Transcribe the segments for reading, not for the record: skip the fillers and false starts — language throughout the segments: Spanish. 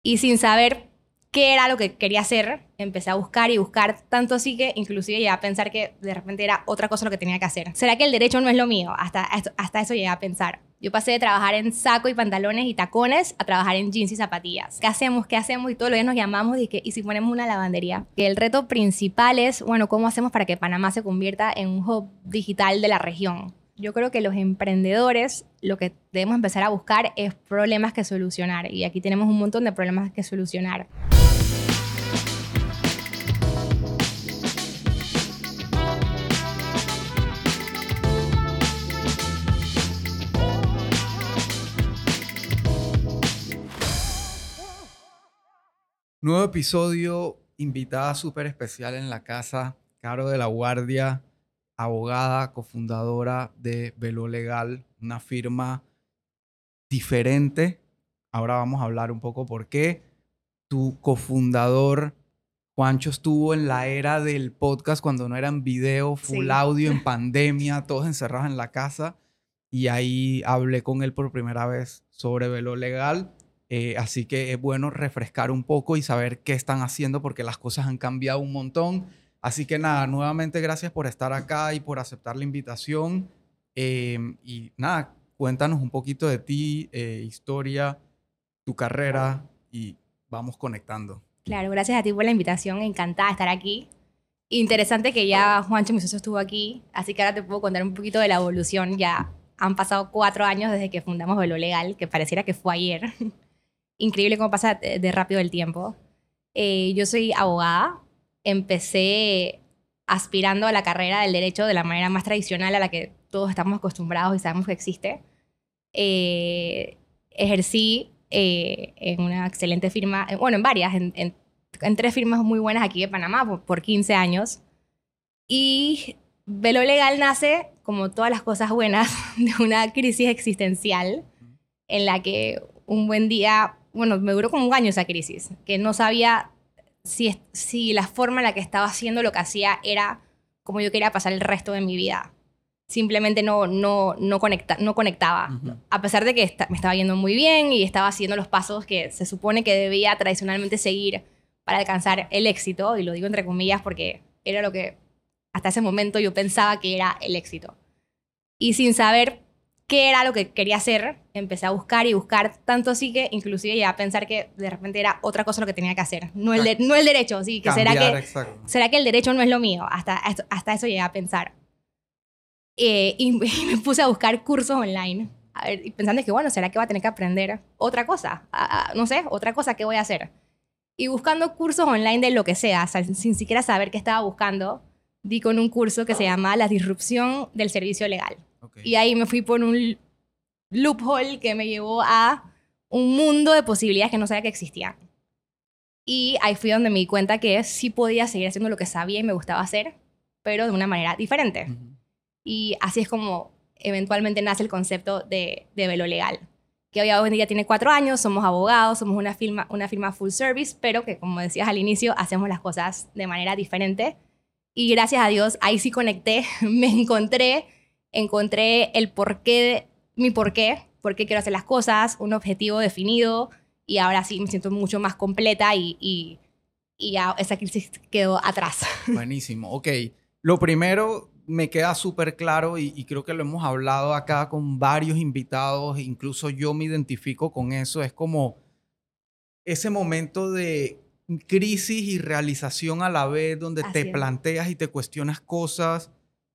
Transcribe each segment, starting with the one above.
Y sin saber qué era lo que quería hacer, empecé a buscar y buscar, tanto así que inclusive llegué a pensar que de repente era otra cosa lo que tenía que hacer. ¿Será que el derecho no es lo mío? Hasta eso llegué a pensar. Yo pasé de trabajar en saco y pantalones y tacones a trabajar en jeans y zapatillas. ¿Qué hacemos? ¿Qué hacemos? Y todos los días nos llamamos y si ponemos una lavandería. Que el reto principal es, bueno, ¿cómo hacemos para que Panamá se convierta en un hub digital de la región? Yo creo que los emprendedores lo que debemos empezar a buscar es problemas que solucionar. Y aquí tenemos un montón de problemas que solucionar. Nuevo episodio, invitada súper especial en la casa, Caro de la Guardia, abogada, cofundadora de Velo Legal, una firma diferente. Ahora vamos a hablar un poco por qué. Tu cofundador, Juancho, estuvo en la era del podcast cuando no eran video, full audio, en pandemia, todos encerrados en la casa. Y ahí hablé con él por primera vez sobre Velo Legal. Así que es bueno refrescar un poco y saber qué están haciendo porque las cosas han cambiado un montón. Así que nada, nuevamente gracias por estar acá y por aceptar la invitación. Y nada, cuéntanos un poquito de ti, historia, tu carrera y vamos conectando. Claro, gracias a ti por la invitación. Encantada de estar aquí. Interesante que ya Juancho, mi socio, estuvo aquí. Así que ahora te puedo contar un poquito de la evolución. Ya han pasado 4 años desde que fundamos Velo Legal, que pareciera que fue ayer. Increíble cómo pasa de rápido el tiempo. Yo soy abogada. Empecé aspirando a la carrera del derecho de la manera más tradicional a la que todos estamos acostumbrados y sabemos que existe. Ejercí en una excelente firma, bueno, en varias, en 3 firmas muy buenas aquí de Panamá por 15 años. Y Velo Legal nace, como todas las cosas buenas, de una crisis existencial en la que un buen día, bueno, me duró como un año esa crisis, que no sabía si la forma en la que estaba haciendo lo que hacía era como yo quería pasar el resto de mi vida. Simplemente no conectaba. Uh-huh. A pesar de que me estaba yendo muy bien y estaba haciendo los pasos que se supone que debía tradicionalmente seguir para alcanzar el éxito, y lo digo entre comillas porque era lo que hasta ese momento yo pensaba que era el éxito. Y sin saber qué era lo que quería hacer, empecé a buscar y buscar, tanto así que inclusive llegué a pensar que de repente era otra cosa lo que tenía que hacer. No el derecho, sí, que ¿será que el derecho no es lo mío? Hasta eso llegué a pensar. Y me puse a buscar cursos online, a ver, pensando que, bueno, ¿será que voy a tener que aprender otra cosa? No sé, otra cosa que voy a hacer. Y buscando cursos online de lo que sea, sin siquiera saber qué estaba buscando, di con un curso que se llama La disrupción del servicio legal. Okay. Y ahí me fui por un loophole que me llevó a un mundo de posibilidades que no sabía que existían. Y ahí fui donde me di cuenta que sí podía seguir haciendo lo que sabía y me gustaba hacer, pero de una manera diferente. Uh-huh. Y así es como eventualmente nace el concepto de Velo Legal, que hoy en día tiene 4 años, somos abogados, somos una firma full service, pero que, como decías al inicio, hacemos las cosas de manera diferente. Y gracias a Dios, ahí sí conecté, me encontré el porqué, por qué quiero hacer las cosas, un objetivo definido, y ahora sí me siento mucho más completa y ya esa crisis quedó atrás. Buenísimo. Ok, lo primero me queda súper claro y creo que lo hemos hablado acá con varios invitados, incluso yo me identifico con eso, es como ese momento de crisis y realización a la vez donde te planteas y te cuestionas cosas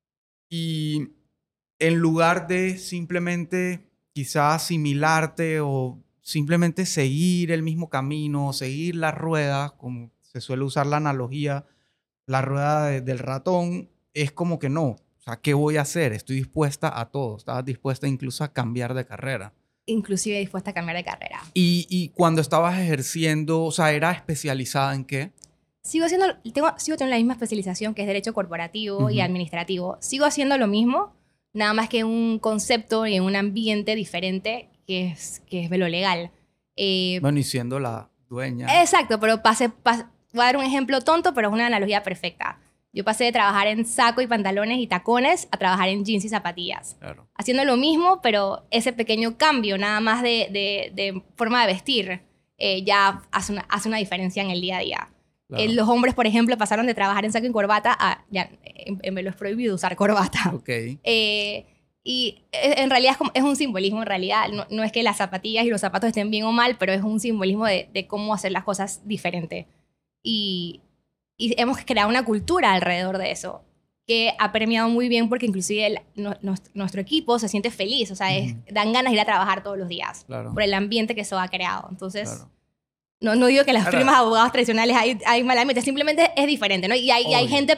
y en lugar de simplemente quizás asimilarte o simplemente seguir el mismo camino, seguir la rueda, como se suele usar la analogía, la rueda del ratón, es como que no. O sea, ¿qué voy a hacer? Estoy dispuesta a todo. Estaba dispuesta incluso a cambiar de carrera. Inclusive dispuesta a cambiar de carrera. Y cuando estabas ejerciendo, o sea, ¿era especializada en qué? Sigo teniendo la misma especialización, que es Derecho Corporativo y Administrativo. Sigo haciendo lo mismo, nada más que en un concepto y en un ambiente diferente, que es Velo Legal. Bueno, y siendo la dueña. Exacto, pero voy a dar un ejemplo tonto, pero es una analogía perfecta. Yo pasé de trabajar en saco y pantalones y tacones a trabajar en jeans y zapatillas. Claro. Haciendo lo mismo, pero ese pequeño cambio nada más de forma de vestir. ya hace una diferencia en el día a día. Claro. Los hombres, por ejemplo, pasaron de trabajar en saco y corbata a ya en Velo es prohibido usar corbata. Ok. Y en realidad es un simbolismo, en realidad. No es que las zapatillas y los zapatos estén bien o mal, pero es un simbolismo de cómo hacer las cosas diferente. Y hemos creado una cultura alrededor de eso que ha permeado muy bien porque inclusive nuestro equipo se siente feliz. O sea, dan ganas de ir a trabajar todos los días. Claro. Por el ambiente que eso ha creado. Entonces, Claro. no digo que las Ahora, firmas de abogados tradicionales hay mal ambiente, simplemente es diferente, ¿no? Y hay gente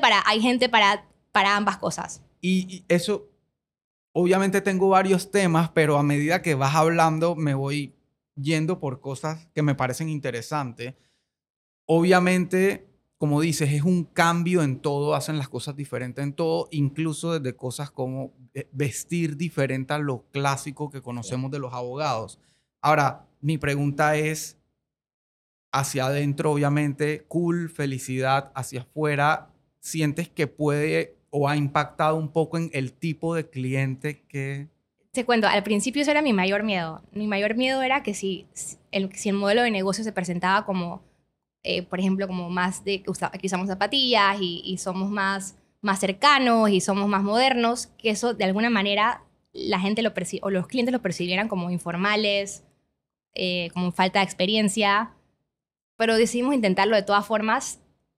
para ambas cosas. Y eso, obviamente tengo varios temas, pero a medida que vas hablando me voy yendo por cosas que me parecen interesantes. Obviamente, como dices, es un cambio en todo, hacen las cosas diferentes en todo, incluso desde cosas como vestir diferente a lo clásico que conocemos de los abogados. Ahora, mi pregunta es, hacia adentro, obviamente, cool, felicidad, hacia afuera, ¿sientes que puede o ha impactado un poco en el tipo de cliente que... Te cuento, al principio eso era mi mayor miedo. Mi mayor miedo era que si el modelo de negocio se presentaba como, por ejemplo, como más de que usamos zapatillas y somos más cercanos y somos más modernos, que eso de alguna manera la gente o los clientes lo percibieran como informales, como falta de experiencia. Pero decidimos intentarlo de todas formas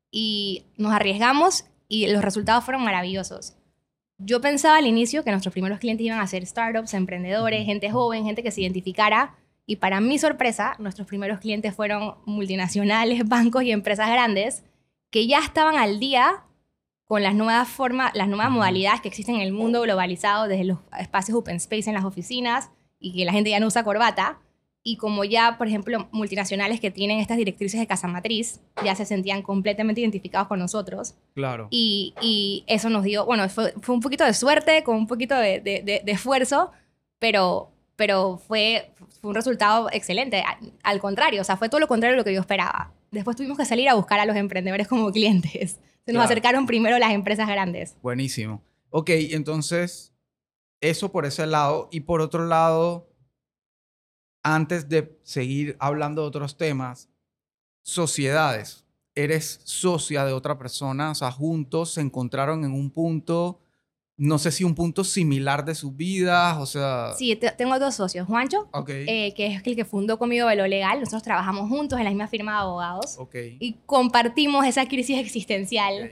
y nos arriesgamos y los resultados fueron maravillosos. Yo pensaba al inicio que nuestros primeros clientes iban a ser startups, emprendedores, gente joven, gente que se identificara. Y para mi sorpresa, nuestros primeros clientes fueron multinacionales, bancos y empresas grandes que ya estaban al día con las nuevas modalidades que existen en el mundo globalizado, desde los espacios open space en las oficinas y que la gente ya no usa corbata. Y como ya, por ejemplo, multinacionales que tienen estas directrices de casa matriz, ya se sentían completamente identificados con nosotros. Claro. Y eso nos dio, bueno, fue un poquito de suerte, con un poquito de esfuerzo, pero fue un resultado excelente. Al contrario, o sea, fue todo lo contrario de lo que yo esperaba. Después tuvimos que salir a buscar a los emprendedores como clientes. Se nos acercaron primero las empresas grandes. Buenísimo. Ok, entonces, eso por ese lado. Y por otro lado, antes de seguir hablando de otros temas, sociedades. Eres socia de otra persona, o sea, juntos se encontraron en un punto, no sé si un punto similar de sus vidas, o sea... Sí, tengo dos socios. Juancho, que es el que fundó conmigo Velo Legal. Nosotros trabajamos juntos en la misma firma de abogados. Y compartimos esa crisis existencial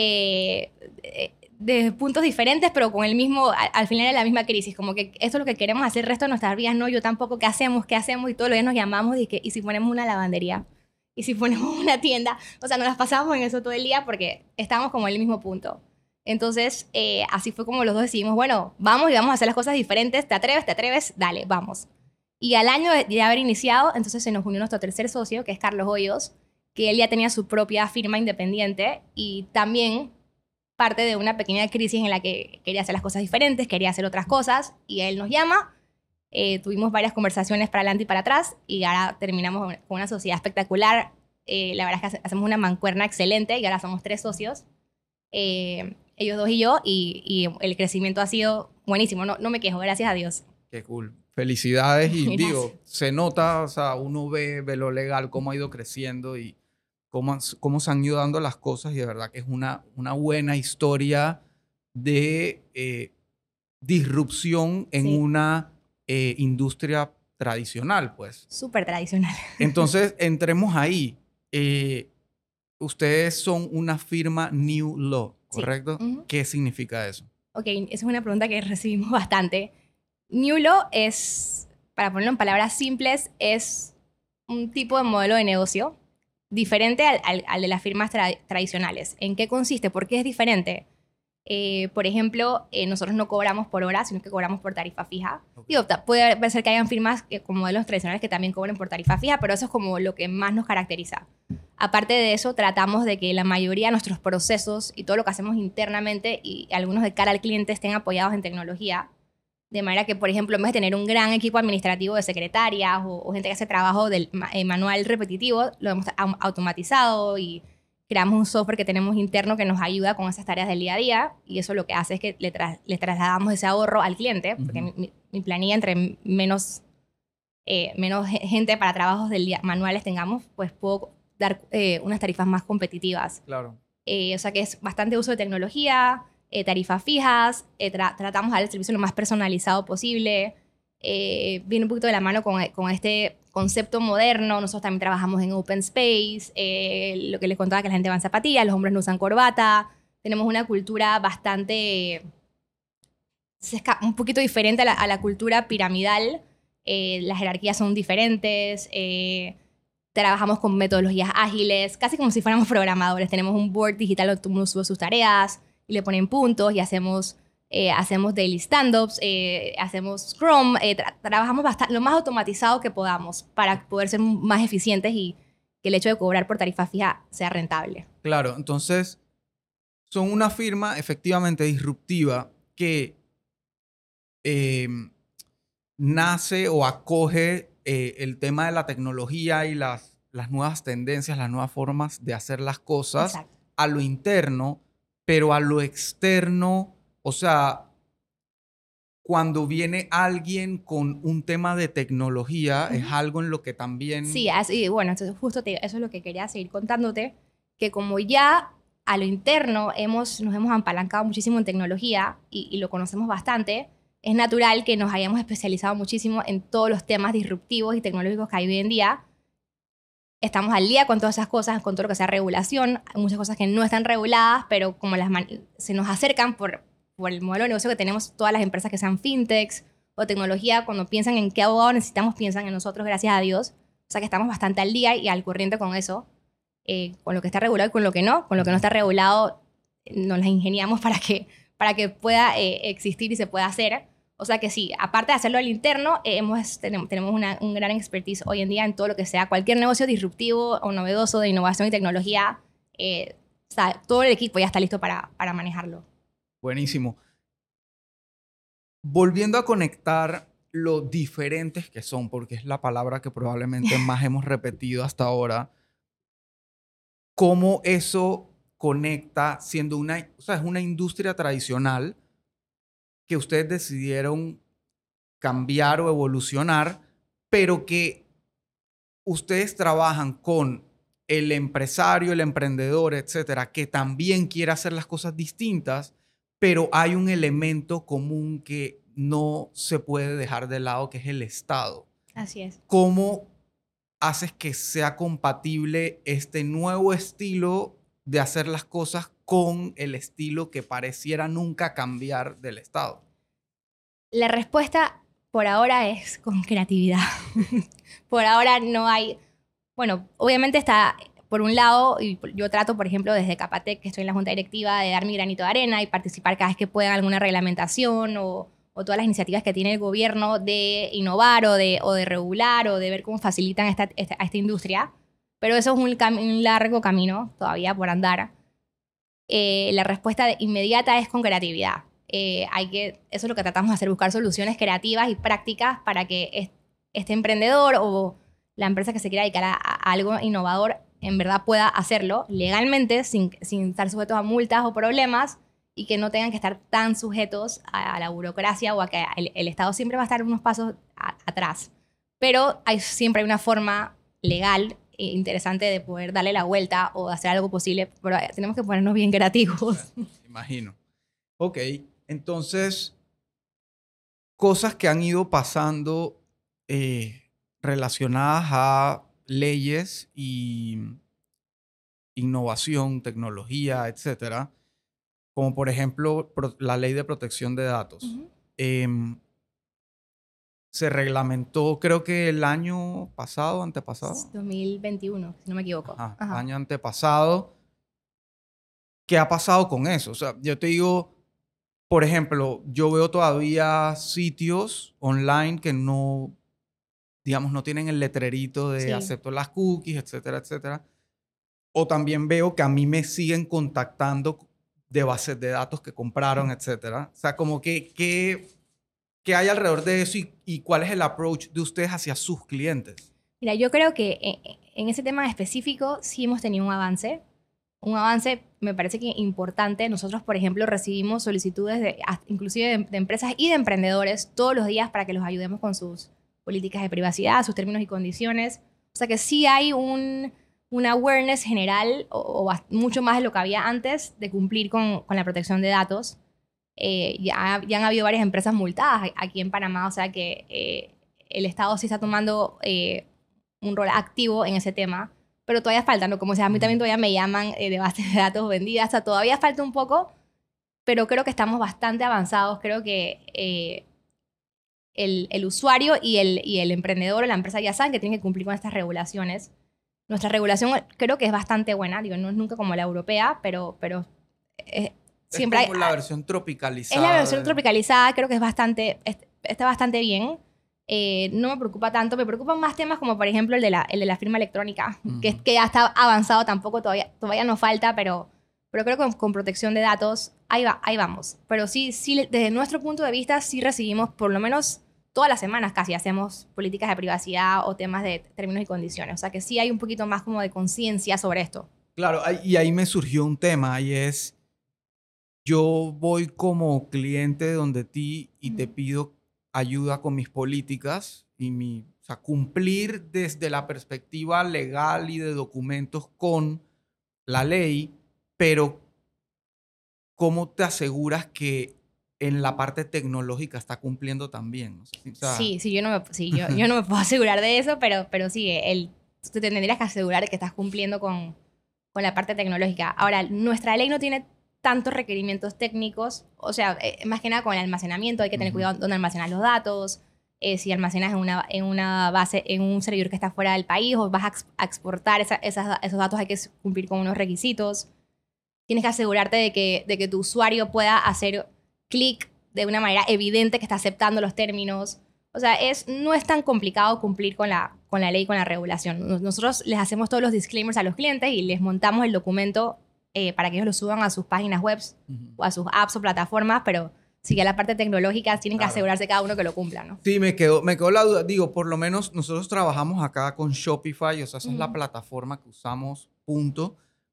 de puntos diferentes, pero con el mismo, al final de la misma crisis. Como que esto es lo que queremos hacer el resto de nuestras vidas. No, yo tampoco. ¿Qué hacemos? Y todos los días nos llamamos y si ponemos una lavandería. Y si ponemos una tienda. O sea, nos las pasamos en eso todo el día porque estamos como en el mismo punto. Entonces, así fue como los dos decidimos, bueno, vamos y vamos a hacer las cosas diferentes. ¿Te atreves? ¿Te atreves? Dale, vamos. Y al año de haber iniciado, entonces se nos unió nuestro tercer socio, que es Carlos Hoyos, que él ya tenía su propia firma independiente y también parte de una pequeña crisis en la que quería hacer las cosas diferentes, quería hacer otras cosas, y él nos llama. Tuvimos varias conversaciones para adelante y para atrás y ahora terminamos con una sociedad espectacular. La verdad es que hacemos una mancuerna excelente y ahora somos 3 socios, ellos 2 y yo, y el crecimiento ha sido buenísimo. No me quejo, gracias a Dios. Qué cool. Felicidades y Gracias. digo, se nota, o sea, uno ve lo legal, cómo ha ido creciendo y cómo se han ido dando las cosas y de verdad que es una buena historia de disrupción en una industria tradicional, pues. Súper tradicional. Entonces, entremos ahí. Ustedes son una firma New Law, ¿correcto? Sí. ¿Qué significa eso? Ok, esa es una pregunta que recibimos bastante. New Law es, para ponerlo en palabras simples, es un tipo de modelo de negocio diferente al de las firmas tradicionales. ¿En qué consiste? ¿Por qué es diferente? Por ejemplo, nosotros no cobramos por hora, sino que cobramos por tarifa fija. Digo, puede ser que hayan firmas con modelos tradicionales que también cobren por tarifa fija, pero eso es como lo que más nos caracteriza. Aparte de eso, tratamos de que la mayoría de nuestros procesos y todo lo que hacemos internamente y algunos de cara al cliente estén apoyados en tecnología. De manera que, por ejemplo, en vez de tener un gran equipo administrativo de secretarias o gente que hace trabajo del manual repetitivo, lo hemos automatizado y creamos un software que tenemos interno que nos ayuda con esas tareas del día a día, y eso lo que hace es que le trasladamos ese ahorro al cliente, porque mi planilla entre menos menos gente para trabajos del día, manuales tengamos, pues puedo dar unas tarifas más competitivas. Claro. O sea que es bastante uso de tecnología, tarifas fijas, tratamos de dar el servicio lo más personalizado posible. Viene un poquito de la mano con este concepto moderno. Nosotros también trabajamos en open space, lo que les contaba, que la gente va en zapatillas, los hombres no usan corbata. Tenemos una cultura bastante, un poquito diferente a la cultura piramidal. Las jerarquías son diferentes. Trabajamos con metodologías ágiles, casi como si fuéramos programadores. Tenemos un board digital donde todo el mundo sube sus tareas y le ponen puntos y hacemos daily stand-ups, hacemos Scrum, trabajamos lo más automatizado que podamos para poder ser más eficientes y que el hecho de cobrar por tarifa fija sea rentable. Claro, entonces son una firma efectivamente disruptiva que nace o acoge el tema de la tecnología y las nuevas tendencias, las nuevas formas de hacer las cosas. Exacto. A lo interno, pero a lo externo, o sea, cuando viene alguien con un tema de tecnología, es algo en lo que también... Sí, bueno, entonces justo eso es lo que quería seguir contándote, que como ya a lo interno nos hemos apalancado muchísimo en tecnología y lo conocemos bastante, es natural que nos hayamos especializado muchísimo en todos los temas disruptivos y tecnológicos que hay hoy en día. Estamos al día con todas esas cosas, con todo lo que sea regulación. Hay muchas cosas que no están reguladas, pero como se nos acercan por el modelo de negocio que tenemos, todas las empresas que sean fintechs o tecnología, cuando piensan en qué abogado necesitamos, piensan en nosotros, gracias a Dios. O sea que estamos bastante al día y al corriente con eso, con lo que está regulado y con lo que no. Con lo que no está regulado, nos las ingeniamos para que pueda existir y se pueda hacer. O sea que sí, aparte de hacerlo al interno, tenemos un gran expertise hoy en día en todo lo que sea cualquier negocio disruptivo o novedoso de innovación y tecnología. Todo el equipo ya está listo para manejarlo. Buenísimo. Volviendo a conectar lo diferentes que son, porque es la palabra que probablemente más hemos repetido hasta ahora, cómo eso conecta siendo es una industria tradicional que ustedes decidieron cambiar o evolucionar, pero que ustedes trabajan con el empresario, el emprendedor, etcétera, que también quiere hacer las cosas distintas, pero hay un elemento común que no se puede dejar de lado, que es el Estado. Así es. ¿Cómo haces que sea compatible este nuevo estilo de hacer las cosas con el estilo que pareciera nunca cambiar del Estado? La respuesta por ahora es con creatividad. Por ahora no hay... Bueno, obviamente está, por un lado, y yo trato, por ejemplo, desde Capatec, que estoy en la junta directiva, de dar mi granito de arena y participar cada vez que pueda en alguna reglamentación o todas las iniciativas que tiene el gobierno de innovar o de regular o de ver cómo facilitan a esta industria. Pero eso es un largo camino todavía por andar. La respuesta inmediata es con creatividad. Eso es lo que tratamos de hacer, buscar soluciones creativas y prácticas para que este emprendedor o la empresa que se quiera dedicar a algo innovador en verdad pueda hacerlo legalmente sin estar sujetos a multas o problemas y que no tengan que estar tan sujetos a la burocracia o a que el Estado siempre va a estar unos pasos atrás. Pero siempre hay una forma legal interesante de poder darle la vuelta o de hacer algo posible, pero tenemos que ponernos bien creativos. Imagino. Ok, entonces, cosas que han ido pasando relacionadas a leyes y innovación, tecnología, etcétera, como por ejemplo la ley de protección de datos. Se reglamentó, creo que el año pasado, antepasado. 2021, si no me equivoco. Ajá. Año antepasado. ¿Qué ha pasado con eso? O sea, yo te digo, por ejemplo, yo veo todavía sitios online que no, digamos, no tienen el letrerito de acepto las cookies, etcétera, etcétera. O también veo que a mí me siguen contactando de bases de datos que compraron, etcétera. O sea, como que ¿qué hay alrededor de eso y cuál es el approach de ustedes hacia sus clientes? Mira, yo creo que en ese tema específico sí hemos tenido un avance. Un avance, me parece que importante. Nosotros, por ejemplo, recibimos solicitudes inclusive de empresas y de emprendedores todos los días para que los ayudemos con sus políticas de privacidad, sus términos y condiciones. O sea que sí hay un awareness general o mucho más de lo que había antes de cumplir con la protección de datos. Ya han habido varias empresas multadas aquí en Panamá, o sea que el Estado sí está tomando un rol activo en ese tema, pero todavía falta, ¿no? Como sea, a mí también todavía me llaman de bases de datos vendidas, o sea, todavía falta un poco, pero creo que estamos bastante avanzados. Creo que el usuario y el emprendedor o la empresa ya saben que tienen que cumplir con estas regulaciones. Nuestra regulación creo que es bastante buena, digo, no es nunca como la europea, pero siempre es como la versión es tropicalizada. la versión tropicalizada, creo que es está bastante bien. No me preocupa tanto, me preocupan más temas como por ejemplo el de la firma electrónica, que ya está avanzado, tampoco todavía nos falta, pero creo que con protección de datos ahí vamos. Pero sí, desde nuestro punto de vista sí recibimos por lo menos todas las semanas casi hacemos políticas de privacidad o temas de términos y condiciones. O sea que sí hay un poquito más como de conciencia sobre esto. Claro, y ahí me surgió un tema y es, yo voy como cliente donde ti y te pido ayuda con mis políticas y o sea, cumplir desde la perspectiva legal y de documentos con la ley, pero ¿cómo te aseguras que en la parte tecnológica está cumpliendo también? O sea, Sí, yo no me puedo asegurar de eso, pero sí, tú te tendrías que asegurar de que estás cumpliendo con la parte tecnológica. Ahora, nuestra ley no tiene tantos requerimientos técnicos, o sea, más que nada con el almacenamiento, hay que tener cuidado dónde almacenas los datos, si almacenas en una base, en un servidor que está fuera del país o vas a exportar esos datos, hay que cumplir con unos requisitos. Tienes que asegurarte de que tu usuario pueda hacer clic de una manera evidente que está aceptando los términos. O sea, no es tan complicado cumplir con la ley y con la regulación. Nosotros les hacemos todos los disclaimers a los clientes y les montamos el documento para que ellos lo suban a sus páginas web o a sus apps o plataformas, pero sí que la parte tecnológica tienen que asegurarse cada uno que lo cumpla, ¿no? Sí, me quedó la duda. Digo, por lo menos nosotros trabajamos acá con Shopify, o sea, esa es la plataforma que usamos, punto.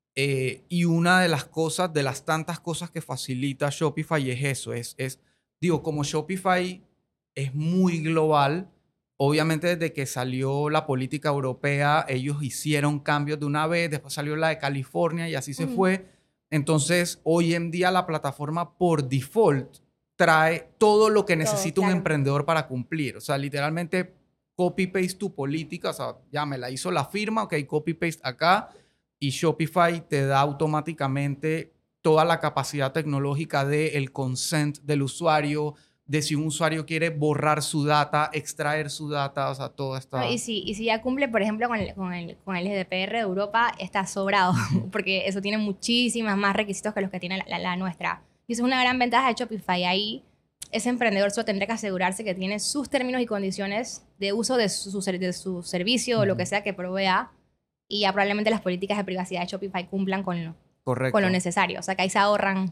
Y una de las cosas, de las tantas cosas que facilita Shopify es eso, digo, como Shopify es muy global, obviamente desde que salió la política europea, ellos hicieron cambios de una vez, después salió la de California y así se fue. Entonces, hoy en día la plataforma por default trae todo lo que necesita un emprendedor para cumplir. O sea, literalmente copy-paste tu política, o sea, ya me la hizo la firma, ok, copy-paste acá y Shopify te da automáticamente toda la capacidad tecnológica del consent del usuario, de si un usuario quiere borrar su data, extraer su data, o sea, todo está... Y si ya cumple, por ejemplo, con el GDPR de Europa, está sobrado, porque eso tiene muchísimas más requisitos que los que tiene la nuestra. Y eso es una gran ventaja de Shopify. Ahí ese emprendedor solo tendrá que asegurarse que tiene sus términos y condiciones de uso de su servicio o lo que sea que provea, y ya probablemente las políticas de privacidad de Shopify cumplan con lo necesario. O sea, que ahí se ahorran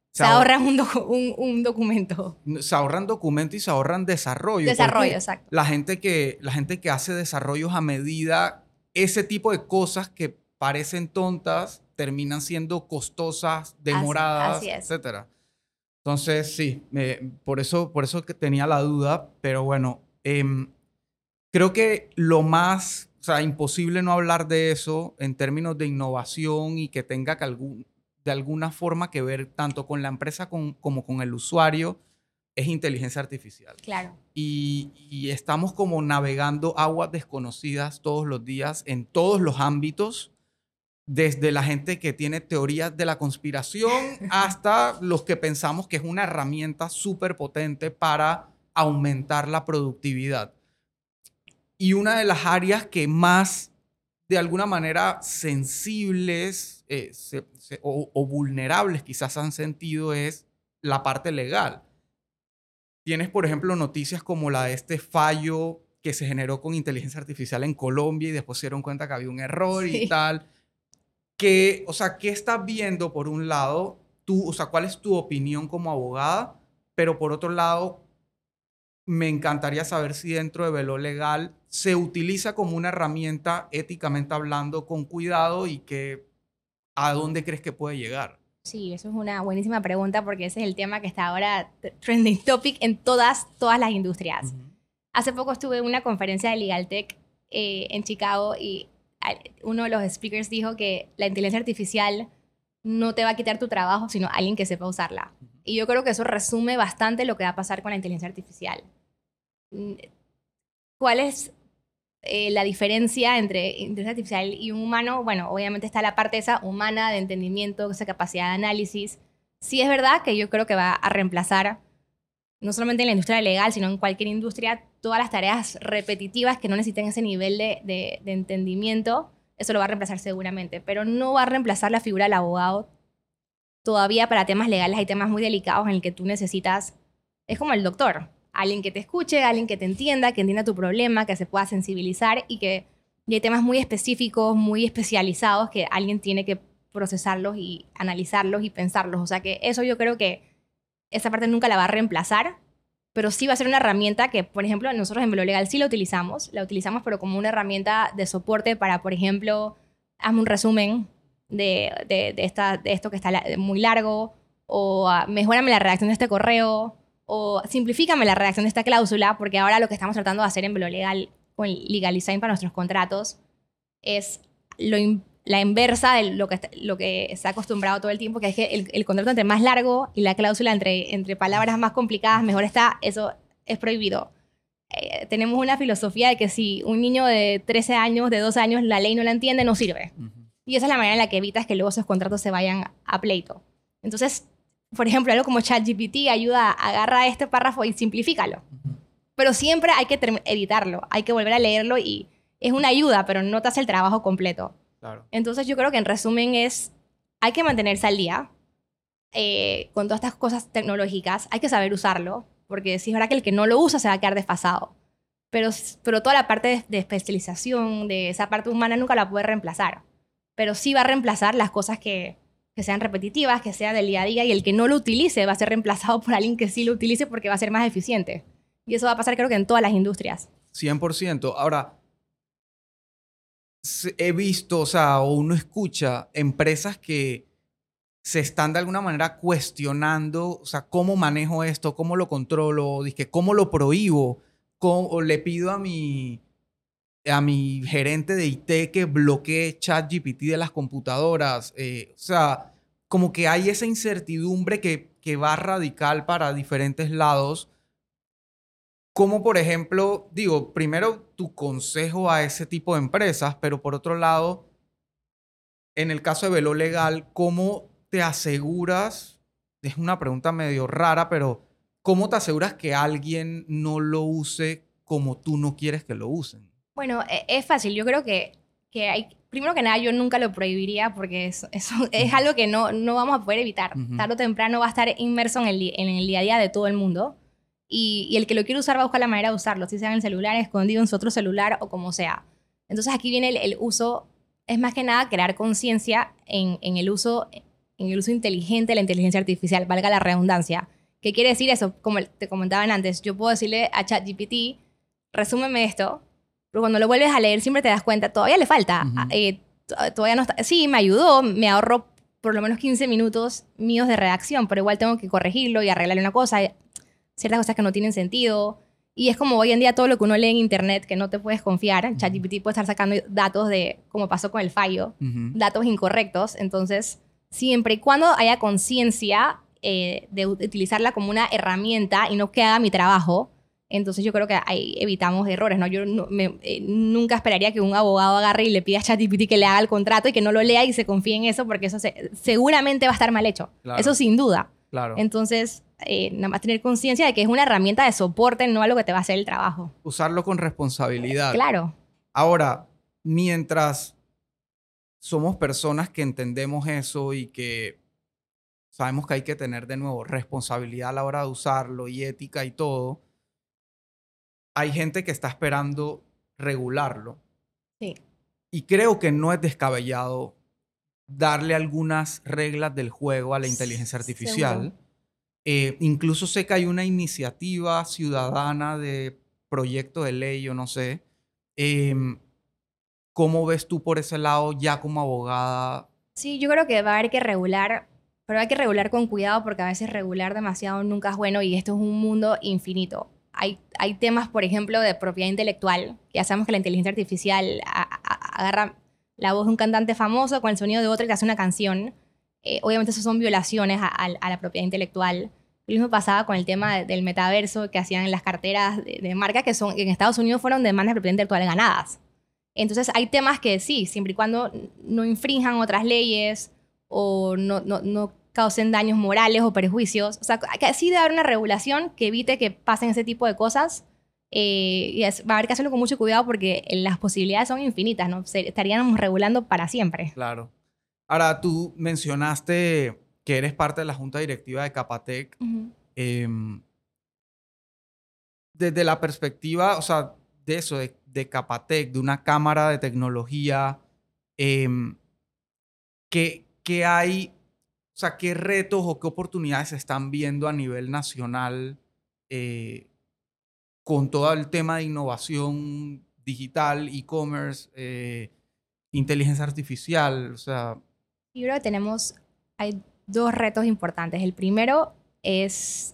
un documento. Se ahorran documentos y se ahorran desarrollo. Desarrollo, exacto. La gente que hace desarrollos a medida, ese tipo de cosas que parecen tontas, terminan siendo costosas, demoradas, así es. etcétera. Entonces, sí, por eso que tenía la duda, pero bueno, creo que lo más, o sea, imposible no hablar de eso en términos de innovación y que tenga de alguna forma que ver tanto con la empresa como con el usuario, es inteligencia artificial. Claro. Y estamos como navegando aguas desconocidas todos los días en todos los ámbitos, desde la gente que tiene teorías de la conspiración hasta los que pensamos que es una herramienta súper potente para aumentar la productividad. Y una de las áreas que más, de alguna manera, sensibles o vulnerables quizás han sentido es la parte legal. Tienes, por ejemplo, noticias como la de este fallo que se generó con inteligencia artificial en Colombia y después se dieron cuenta que había un error y tal. O sea, ¿qué estás viendo por un lado? Tú, o sea, ¿cuál es tu opinión como abogada? Pero por otro lado, me encantaría saber si dentro de Velo Legal se utiliza como una herramienta éticamente hablando con cuidado y ¿a dónde crees que puede llegar? Sí, eso es una buenísima pregunta porque ese es el tema que está ahora trending topic en todas las industrias. Hace poco estuve en una conferencia de LegalTech en Chicago y uno de los speakers dijo que la inteligencia artificial no te va a quitar tu trabajo, sino alguien que sepa usarla. Y yo creo que eso resume bastante lo que va a pasar con la inteligencia artificial. ¿Cuál es la diferencia entre inteligencia artificial y un humano? Bueno, obviamente está la parte esa humana de entendimiento, esa capacidad de análisis. Sí es verdad que yo creo que va a reemplazar, no solamente en la industria legal, sino en cualquier industria, todas las tareas repetitivas que no necesiten ese nivel de entendimiento. Eso lo va a reemplazar seguramente, pero no va a reemplazar la figura del abogado. Todavía para temas legales hay temas muy delicados en el que tú necesitas, es como el doctor, alguien que te escuche, alguien que te entienda, que entienda tu problema, que se pueda sensibilizar y hay temas muy específicos, muy especializados que alguien tiene que procesarlos y analizarlos y pensarlos. O sea que eso yo creo que esa parte nunca la va a reemplazar, pero sí va a ser una herramienta que, por ejemplo, nosotros en Velo Legal sí la utilizamos pero como una herramienta de soporte para, por ejemplo, hazme un resumen de esto que está muy largo, o mejórame la redacción de este correo, o simplifícame la redacción de esta cláusula, porque ahora lo que estamos tratando de hacer en Velo Legal con Legal Design para nuestros contratos es la inversa de lo que se ha acostumbrado todo el tiempo, que es que el contrato entre más largo y la cláusula entre palabras más complicadas, mejor está. Eso es prohibido. Tenemos una filosofía de que si un niño de 13 años, de 2 años, la ley no la entiende, no sirve. Y esa es la manera en la que evitas que luego esos contratos se vayan a pleito. Entonces, por ejemplo, algo como ChatGPT ayuda a agarrar este párrafo y simplifícalo. Pero siempre hay que editarlo, hay que volver a leerlo y es una ayuda, pero no te hace el trabajo completo. Claro. Entonces yo creo que en resumen hay que mantenerse al día con todas estas cosas tecnológicas, hay que saber usarlo, porque si es verdad que el que no lo usa se va a quedar desfasado. Pero toda la parte de especialización, de esa parte humana, nunca la puede reemplazar. Pero sí va a reemplazar las cosas que sean repetitivas, que sean del día a día, y el que no lo utilice va a ser reemplazado por alguien que sí lo utilice porque va a ser más eficiente. Y eso va a pasar creo que en todas las industrias. 100%. Ahora, he visto, o sea, o uno escucha empresas que se están de alguna manera cuestionando, o sea, cómo manejo esto, cómo lo controlo, dizque, cómo lo prohíbo, o le pido a mi gerente de IT que bloquee ChatGPT de las computadoras. O sea, como que hay esa incertidumbre que va radical para diferentes lados. Como por ejemplo, digo, primero tu consejo a ese tipo de empresas, pero por otro lado, en el caso de Velo Legal, ¿cómo te aseguras? Es una pregunta medio rara, pero ¿cómo te aseguras que alguien no lo use como tú no quieres que lo usen? Bueno, es fácil. Yo creo que hay, primero que nada, yo nunca lo prohibiría porque eso es algo que no vamos a poder evitar. Tarde o temprano va a estar inmerso en el día a día de todo el mundo. Y el que lo quiere usar va a buscar la manera de usarlo, si sea en el celular, escondido en su otro celular o como sea. Entonces aquí viene el uso, es más que nada crear conciencia en el uso inteligente de la inteligencia artificial, valga la redundancia. ¿Qué quiere decir eso? Como te comentaban antes, yo puedo decirle a ChatGPT, resúmeme esto, pero cuando lo vuelves a leer siempre te das cuenta, todavía le falta. Todavía no está. Sí, me ayudó, me ahorró por lo menos 15 minutos míos de redacción, pero igual tengo que corregirlo y arreglarle una cosa, ciertas cosas que no tienen sentido. Y es como hoy en día todo lo que uno lee en internet que no te puedes confiar. ChatGPT puede estar sacando datos de, como pasó con el fallo, datos incorrectos. Entonces, siempre y cuando haya conciencia de utilizarla como una herramienta y no que haga mi trabajo, entonces yo creo que ahí evitamos errores, ¿no? Yo nunca esperaría que un abogado agarre y le pida a ChatGPT que le haga el contrato y que no lo lea y se confíe en eso, porque eso seguramente va a estar mal hecho. Claro. Eso sin duda. Claro. Entonces, nada más tener conciencia de que es una herramienta de soporte, no algo que te va a hacer el trabajo. Usarlo con responsabilidad. Claro. Ahora, mientras somos personas que entendemos eso y que sabemos que hay que tener de nuevo responsabilidad a la hora de usarlo y ética y todo, hay gente que está esperando regularlo. Sí. Y creo que no es descabellado darle algunas reglas del juego a la inteligencia artificial. Incluso sé que hay una iniciativa ciudadana de proyecto de ley, yo no sé. ¿Cómo ves tú por ese lado ya como abogada? Sí, yo creo que va a haber que regular, pero hay que regular con cuidado porque a veces regular demasiado nunca es bueno y esto es un mundo infinito. hay temas, por ejemplo, de propiedad intelectual, que ya sabemos que la inteligencia artificial agarra la voz de un cantante famoso con el sonido de otro y te hace una canción. Obviamente eso son violaciones a la propiedad intelectual. Lo mismo pasaba con el tema del metaverso que hacían en las carteras de marca que en Estados Unidos fueron demandas de propiedad intelectual ganadas. Entonces hay temas que sí, siempre y cuando no infrinjan otras leyes o no causen daños morales o perjuicios. O sea, que sí debe haber una regulación que evite que pasen ese tipo de cosas. Va a haber que hacerlo con mucho cuidado porque las posibilidades son infinitas, ¿no? Estaríamos regulando para siempre. Claro. Ahora, tú mencionaste que eres parte de la junta directiva de Capatec. Uh-huh. Desde la perspectiva, o sea, de eso, de Capatec, de una cámara de tecnología, ¿qué hay, o sea, qué retos o qué oportunidades se están viendo a nivel nacional con todo el tema de innovación digital, e-commerce, inteligencia artificial? O sea, Yo creo que hay dos retos importantes. El primero es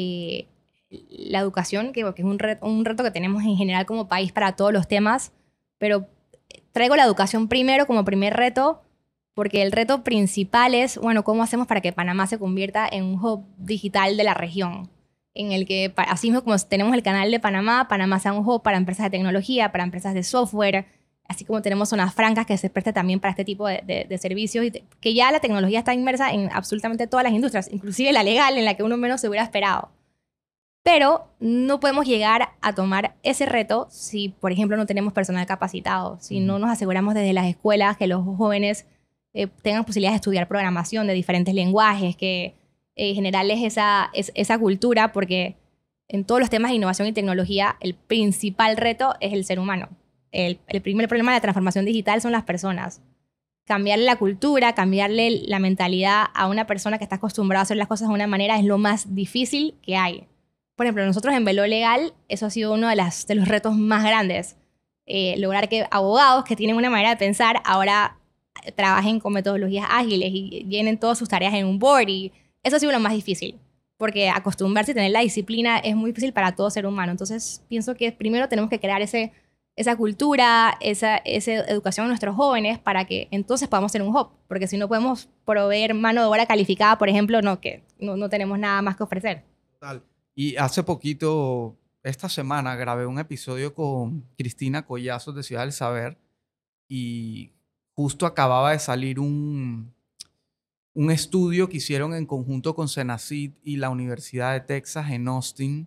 la educación, que es un reto que tenemos en general como país para todos los temas, pero traigo la educación primero como primer reto, porque el reto principal es, bueno, ¿cómo hacemos para que Panamá se convierta en un hub digital de la región? En el que, así mismo como tenemos el canal de Panamá, Panamá sea un hub para empresas de tecnología, para empresas de software, así como tenemos zonas francas que se preste también para este tipo de servicios, que ya la tecnología está inmersa en absolutamente todas las industrias, inclusive la legal, en la que uno menos se hubiera esperado. Pero no podemos llegar a tomar ese reto si, por ejemplo, no tenemos personal capacitado, si no nos aseguramos desde las escuelas que los jóvenes tengan posibilidades de estudiar programación de diferentes lenguajes, que generarles esa cultura, porque en todos los temas de innovación y tecnología el principal reto es el ser humano. El primer problema de la transformación digital son las personas. Cambiarle la cultura, cambiarle la mentalidad a una persona que está acostumbrada a hacer las cosas de una manera es lo más difícil que hay. Por ejemplo, nosotros en Velo Legal, eso ha sido uno de los retos más grandes. Lograr que abogados que tienen una manera de pensar ahora trabajen con metodologías ágiles y llenen todas sus tareas en un board. Y eso ha sido lo más difícil, porque acostumbrarse a tener la disciplina es muy difícil para todo ser humano. Entonces, pienso que primero tenemos que crear esa cultura, esa educación a nuestros jóvenes para que entonces podamos ser un hub. Porque si no podemos proveer mano de obra calificada, por ejemplo, no tenemos nada más que ofrecer. Total. Y hace poquito, esta semana, grabé un episodio con Cristina Collazos de Ciudad del Saber y justo acababa de salir un estudio que hicieron en conjunto con Senacid y la Universidad de Texas en Austin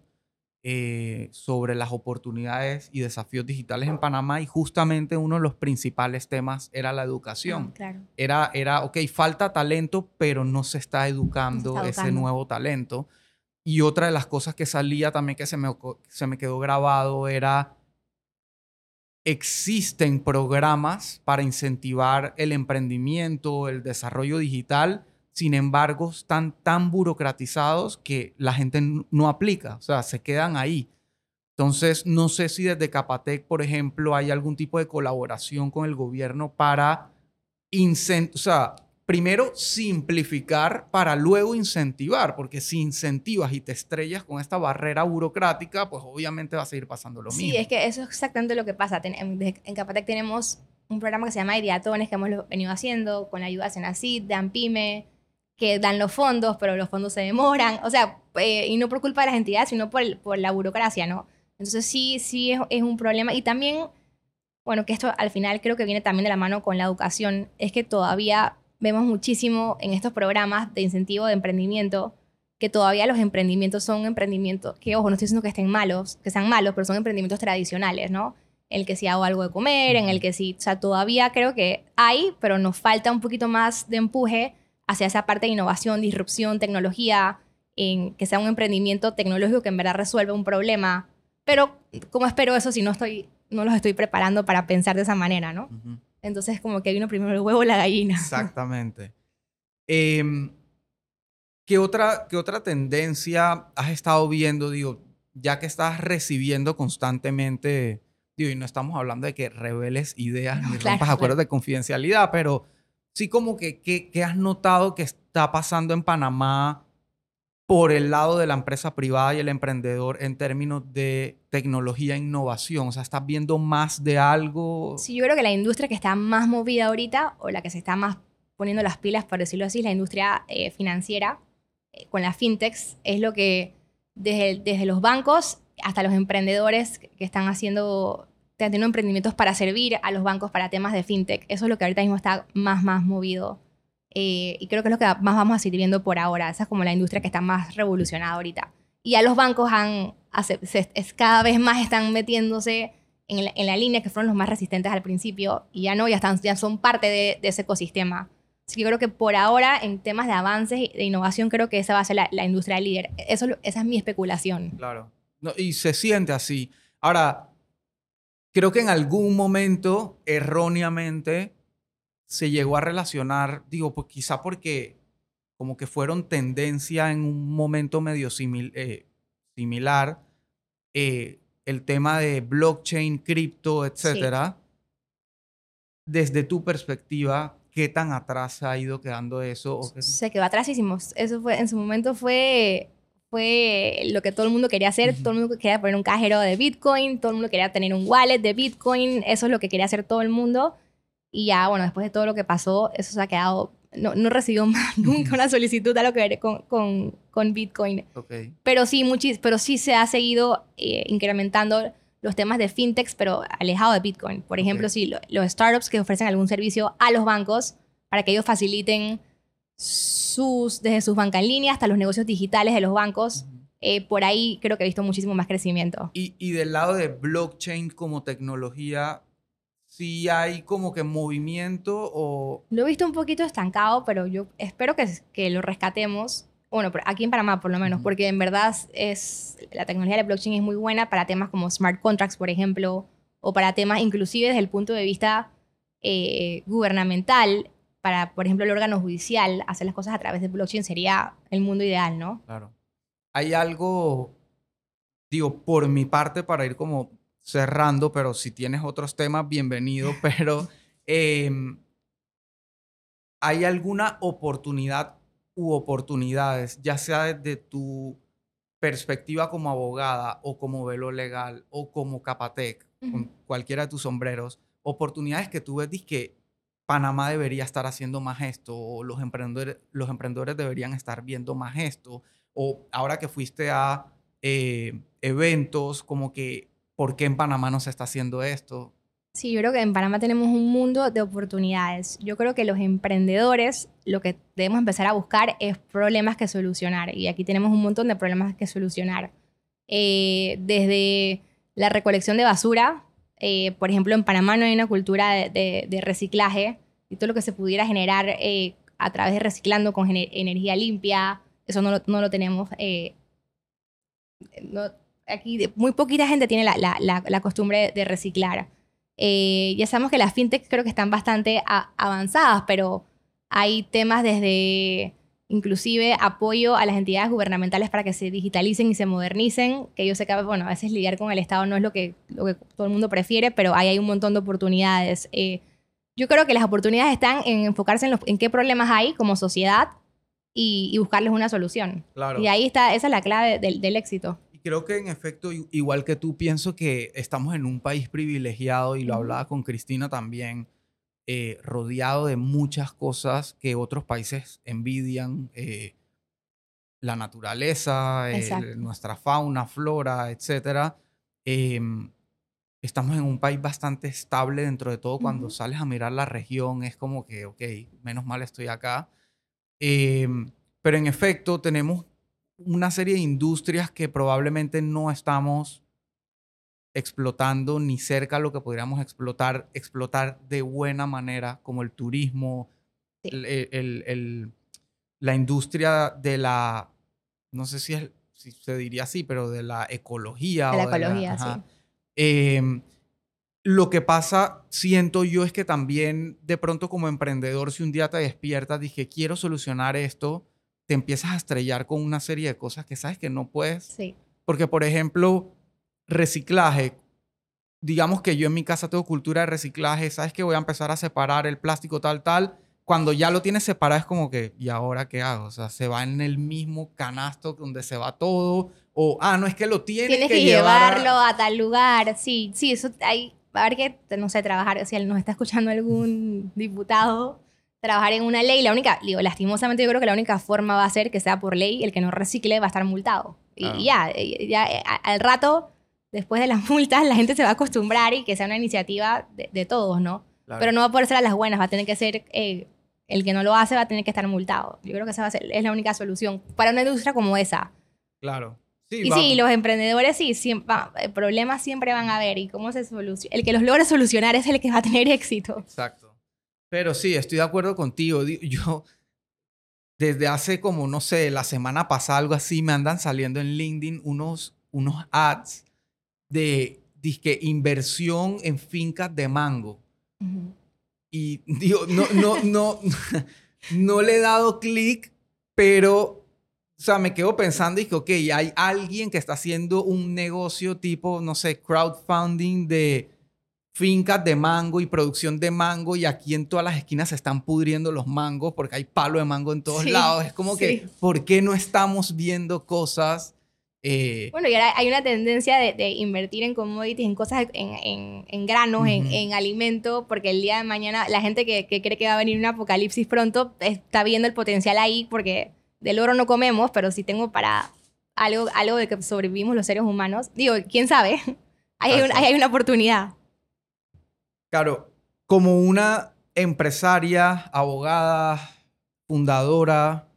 sobre las oportunidades y desafíos digitales en Panamá, y justamente uno de los principales temas era la educación. Claro. Era, ok, falta talento, pero no se está educando ese nuevo talento. Y otra de las cosas que salía también que se me quedó grabado era, existen programas para incentivar el emprendimiento, el desarrollo digital, sin embargo, están tan burocratizados que la gente no aplica, o sea, se quedan ahí. Entonces, no sé si desde Capatec, por ejemplo, hay algún tipo de colaboración con el gobierno para primero simplificar para luego incentivar, porque si incentivas y te estrellas con esta barrera burocrática, pues obviamente va a seguir pasando lo mismo. Sí, es que eso es exactamente lo que pasa. En Capatec tenemos un programa que se llama Ideatones, que hemos venido haciendo con la ayuda de Senacid, de AMPYME, que dan los fondos, pero los fondos se demoran. O sea, y no por culpa de las entidades, sino por la burocracia, ¿no? Entonces sí es un problema. Y también, bueno, que esto al final creo que viene también de la mano con la educación, es que todavía vemos muchísimo en estos programas de incentivo de emprendimiento que todavía los emprendimientos son emprendimientos que, ojo, no estoy diciendo que sean malos, pero son emprendimientos tradicionales, ¿no? En el que si hago algo de comer, en el que sí, o sea, todavía creo que hay, pero nos falta un poquito más de empuje hacia esa parte de innovación, disrupción, tecnología, en que sea un emprendimiento tecnológico que en verdad resuelve un problema. Pero, ¿cómo espero eso si no los estoy preparando para pensar de esa manera, ¿no? Uh-huh. Entonces, como que vino primero el huevo o la gallina. Exactamente. ¿Qué otra tendencia has estado viendo? Digo, ya que estás recibiendo constantemente, digo, y no estamos hablando de que reveles ideas ni rompas acuerdos de confidencialidad, pero sí como que has notado que está pasando en Panamá por el lado de la empresa privada y el emprendedor en términos de tecnología e innovación? O sea, ¿estás viendo más de algo? Sí, yo creo que la industria que está más movida ahorita, o la que se está más poniendo las pilas, por decirlo así, es la industria financiera, con las fintechs, es lo que desde los bancos hasta los emprendedores que están teniendo emprendimientos para servir a los bancos para temas de fintech. Eso es lo que ahorita mismo está más movido. Y creo que es lo que más vamos a seguir viendo por ahora. Esa es como la industria que está más revolucionada ahorita. Y ya los bancos cada vez más están metiéndose en la línea, que fueron los más resistentes al principio, y ya son parte de ese ecosistema. Así que yo creo que por ahora, en temas de avances y de innovación, creo que esa va a ser la industria líder. Esa es mi especulación. Claro. No, y se siente así. Ahora, creo que en algún momento, erróneamente, se llegó a relacionar, digo, pues quizá porque como que fueron tendencia en un momento medio similar, el tema de blockchain, cripto, Sí. etcétera. Desde tu perspectiva, ¿qué tan atrás se ha ido quedando eso? Se quedó atrásísimo. Eso en su momento fue lo que todo el mundo quería hacer. Todo el mundo quería poner un cajero de Bitcoin, todo el mundo quería tener un wallet de Bitcoin. Eso es lo que quería hacer todo el mundo. Y ya, bueno, después de todo lo que pasó, eso se ha quedado... No recibió más nunca una solicitud a lo que ver con Bitcoin. Okay. Pero sí se ha seguido incrementando los temas de fintechs, pero alejado de Bitcoin. Por ejemplo, sí, los startups que ofrecen algún servicio a los bancos para que ellos faciliten desde sus bancas en línea hasta los negocios digitales de los bancos. Por ahí creo que he visto muchísimo más crecimiento. Y del lado de blockchain como tecnología, ¿sí hay como que movimiento o...? Lo he visto un poquito estancado, pero yo espero que lo rescatemos. Bueno, aquí en Panamá por lo menos, porque en verdad la tecnología de blockchain es muy buena para temas como smart contracts, por ejemplo, o para temas inclusive desde el punto de vista gubernamental, para, por ejemplo, el órgano judicial, hacer las cosas a través de blockchain sería el mundo ideal, ¿no? Claro. Hay algo, digo, por mi parte, para ir como cerrando, pero si tienes otros temas, bienvenido, pero ¿hay alguna oportunidad u oportunidades, ya sea desde tu perspectiva como abogada o como velo legal o como Capatec, con cualquiera de tus sombreros, oportunidades que tú ves que Panamá debería estar haciendo más esto, o los emprendedores deberían estar viendo más esto, o ahora que fuiste a eventos, como que, ¿por qué en Panamá no se está haciendo esto? Sí, yo creo que en Panamá tenemos un mundo de oportunidades. Yo creo que los emprendedores lo que debemos empezar a buscar es problemas que solucionar. Y aquí tenemos un montón de problemas que solucionar. Desde la recolección de basura, por ejemplo, en Panamá no hay una cultura de reciclaje y todo lo que se pudiera generar a través de reciclando con energía limpia, eso no lo tenemos. Aquí muy poquita gente tiene la costumbre de reciclar. Ya sabemos que las fintechs creo que están bastante avanzadas, pero hay temas desde inclusive apoyo a las entidades gubernamentales para que se digitalicen y se modernicen, que yo sé que, bueno, a veces lidiar con el Estado no es lo que todo el mundo prefiere, pero ahí hay un montón de oportunidades. Yo creo que las oportunidades están en enfocarse en qué problemas hay como sociedad y buscarles una solución. Claro. Y ahí está, esa es la clave del éxito. Creo que en efecto, igual que tú, pienso que estamos en un país privilegiado y lo hablaba con Cristina también, rodeado de muchas cosas que otros países envidian, la naturaleza, nuestra fauna, flora, etcétera. Estamos en un país bastante estable dentro de todo. Cuando sales a mirar la región es como que, ok, menos mal estoy acá. Pero en efecto tenemos una serie de industrias que probablemente no estamos explotando ni cerca de lo que podríamos explotar de buena manera, como el turismo, Sí. la industria de la, no sé si se diría así, pero de la ecología. De la ecología, sí. Lo que pasa, siento yo, es que también de pronto como emprendedor, si un día te despiertas, dije, quiero solucionar esto, te empiezas a estrellar con una serie de cosas que sabes que no puedes. Sí. Porque, por ejemplo, reciclaje. Digamos que yo en mi casa tengo cultura de reciclaje. Sabes que voy a empezar a separar el plástico tal. cuando ya lo tienes separado es como que, ¿y ahora qué hago? O sea, se va en el mismo canasto donde se va todo, o, no, es que lo Tienes que llevarlo a tal lugar. Sí, sí, eso hay, va a haber que, no sé, trabajar, si nos está escuchando algún diputado, trabajar en una ley. La única, digo, lastimosamente yo creo que la única forma va a ser que sea por ley, el que no recicle va a estar multado. Y ya, al rato, después de las multas, la gente se va a acostumbrar y que sea una iniciativa de todos, ¿no? Claro. Pero no va a poder ser a las buenas, va a tener que ser, el que no lo hace va a tener que estar multado. Yo creo que esa va a ser, es la única solución para una industria como esa. Claro. Sí, y sí, los emprendedores sí, problemas siempre van a haber. ¿Y cómo se soluciona? El que los logra solucionar es el que va a tener éxito. Exacto. Pero sí, estoy de acuerdo contigo. Yo, desde hace como, no sé, la semana pasada, algo así, me andan saliendo en LinkedIn unos ads de disque inversión en fincas de mango. Uh-huh. Y digo, no le he dado clic, pero, o sea, me quedo pensando y que, ok, hay alguien que está haciendo un negocio tipo, no sé, crowdfunding de fincas de mango y producción de mango, y aquí en todas las esquinas se están pudriendo los mangos porque hay palo de mango en todos lados. Es como que, ¿por qué no estamos viendo cosas? Bueno, y ahora hay una tendencia de invertir en commodities, en cosas, en granos, uh-huh. en alimento, porque el día de mañana la gente que cree que va a venir un apocalipsis pronto está viendo el potencial ahí, porque del oro no comemos, pero sí tengo para algo de que sobrevivimos los seres humanos. Digo, ¿quién sabe? Hay una oportunidad. Claro, como una empresaria, abogada, fundadora,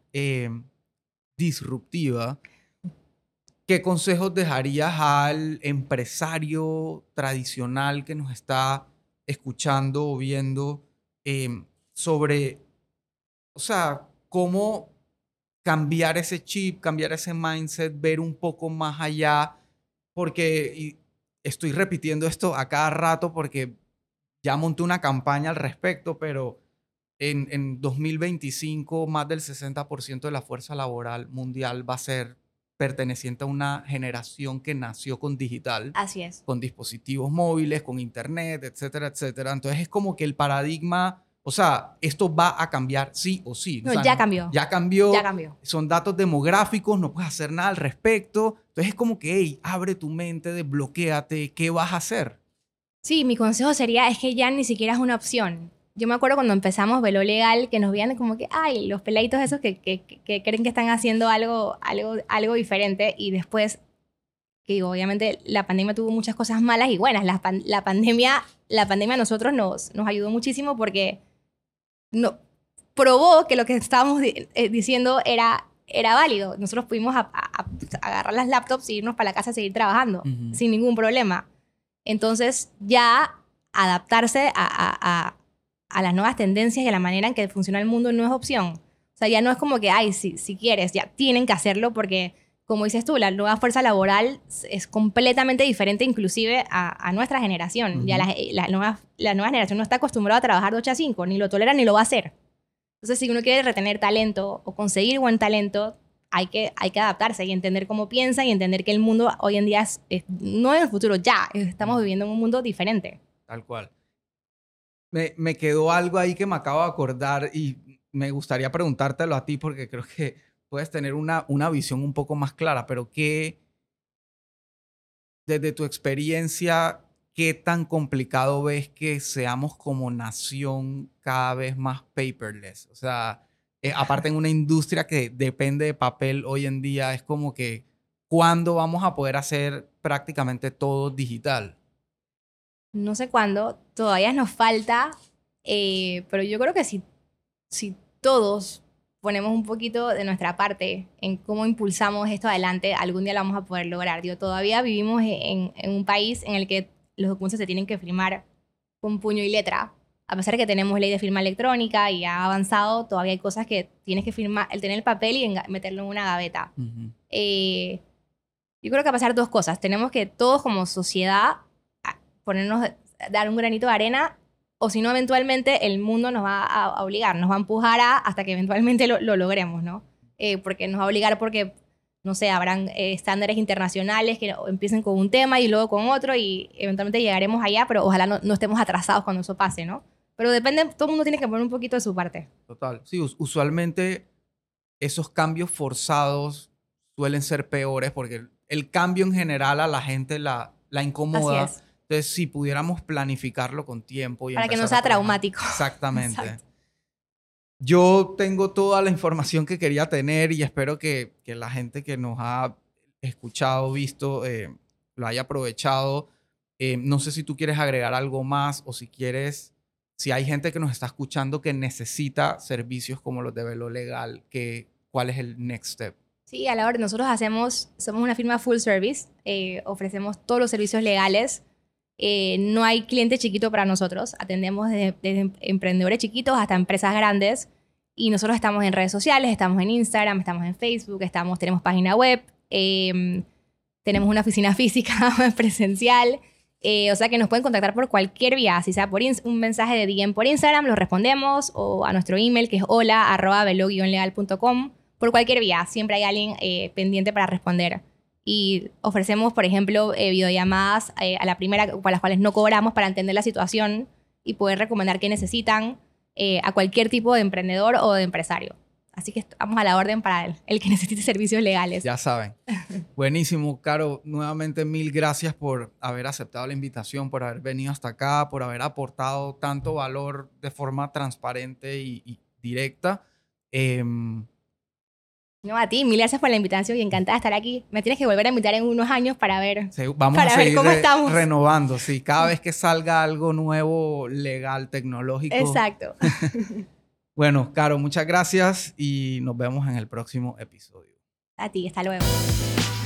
disruptiva, ¿qué consejos dejarías al empresario tradicional que nos está escuchando o viendo sobre, o sea, cómo cambiar ese chip, cambiar ese mindset, ver un poco más allá? Porque estoy repitiendo esto a cada rato porque ya monté una campaña al respecto, pero en 2025 más del 60% de la fuerza laboral mundial va a ser perteneciente a una generación que nació con digital. Así es. Con dispositivos móviles, con internet, etcétera, etcétera. Entonces es como que el paradigma, o sea, esto va a cambiar sí o sí. No, o sea, ya cambió. Ya cambió. Ya cambió. Son datos demográficos, no puedes hacer nada al respecto. Entonces es como que, hey, abre tu mente, desbloquéate, ¿qué vas a hacer? Sí, mi consejo sería, es que ya ni siquiera es una opción. Yo me acuerdo cuando empezamos Velo Legal, que nos veían como que, ay, los peladitos esos que creen que están haciendo algo diferente, y después, que digo, obviamente la pandemia tuvo muchas cosas malas y buenas. La pandemia a nosotros nos ayudó muchísimo porque probó que lo que estábamos diciendo era válido. Nosotros pudimos agarrar las laptops e irnos para la casa a seguir trabajando, uh-huh. sin ningún problema. Entonces, ya adaptarse a las nuevas tendencias y a la manera en que funciona el mundo no es opción. O sea, ya no es como que, ay, si quieres, ya tienen que hacerlo porque, como dices tú, la nueva fuerza laboral es completamente diferente inclusive a nuestra generación. Uh-huh. Ya la nueva generación no está acostumbrada a trabajar de 8 a 5, ni lo tolera ni lo va a hacer. Entonces, si uno quiere retener talento o conseguir buen talento, hay que adaptarse y entender cómo piensa y entender que el mundo hoy en día no es el futuro, ya estamos viviendo en un mundo diferente. Tal cual. Me quedó algo ahí que me acabo de acordar y me gustaría preguntártelo a ti porque creo que puedes tener una visión un poco más clara, pero desde tu experiencia, ¿qué tan complicado ves que seamos como nación cada vez más paperless? O sea, aparte en una industria que depende de papel hoy en día, es como que ¿cuándo vamos a poder hacer prácticamente todo digital? No sé cuándo, todavía nos falta, pero yo creo que si todos ponemos un poquito de nuestra parte en cómo impulsamos esto adelante, algún día lo vamos a poder lograr. Digo, todavía vivimos en un país en el que los documentos se tienen que firmar con puño y letra. A pesar de que tenemos ley de firma electrónica y ha avanzado, todavía hay cosas que tienes que firmar, el tener el papel y meterlo en una gaveta. Uh-huh. Yo creo que va a pasar dos cosas. Tenemos que todos como sociedad dar un granito de arena, o si no, eventualmente el mundo nos va a obligar, nos va a empujar hasta que eventualmente lo logremos, ¿no? Porque nos va a obligar porque, no sé, habrán estándares internacionales que empiecen con un tema y luego con otro y eventualmente llegaremos allá, pero ojalá no estemos atrasados cuando eso pase, ¿no? Pero depende, todo el mundo tiene que poner un poquito de su parte. Total. Sí, usualmente esos cambios forzados suelen ser peores porque el cambio en general a la gente la incomoda. Así es. Entonces, si pudiéramos planificarlo con tiempo y Para que no empezar sea a trabajar. traumático. Exactamente. Exacto. Yo tengo toda la información que quería tener y espero que la gente que nos ha escuchado, visto, lo haya aprovechado. No sé si tú quieres agregar algo más o si hay gente que nos está escuchando que necesita servicios como los de Velo Legal, ¿cuál es el next step? Sí, a la hora nosotros somos una firma full service, ofrecemos todos los servicios legales. No hay cliente chiquito para nosotros. Atendemos desde emprendedores chiquitos hasta empresas grandes. Y nosotros estamos en redes sociales, estamos en Instagram, estamos en Facebook, tenemos página web, tenemos una oficina física presencial. O sea que nos pueden contactar por cualquier vía, si sea por un mensaje de DM por Instagram, lo respondemos, o a nuestro email que es hola@velo-legal.com. Por cualquier vía, siempre hay alguien pendiente para responder. Y ofrecemos, por ejemplo, videollamadas a la primera, para las cuales no cobramos para entender la situación y poder recomendar qué necesitan a cualquier tipo de emprendedor o de empresario. Así que estamos a la orden para el que necesite servicios legales. Ya saben. Buenísimo, Caro. Nuevamente, mil gracias por haber aceptado la invitación, por haber venido hasta acá, por haber aportado tanto valor de forma transparente y directa. No, a ti, mil gracias por la invitación y encantada de estar aquí. Me tienes que volver a invitar en unos años para ver, Vamos a seguir cómo estamos. renovando, sí. Cada vez que salga algo nuevo, legal, tecnológico. Exacto. Bueno, Caro, muchas gracias y nos vemos en el próximo episodio. A ti, hasta luego.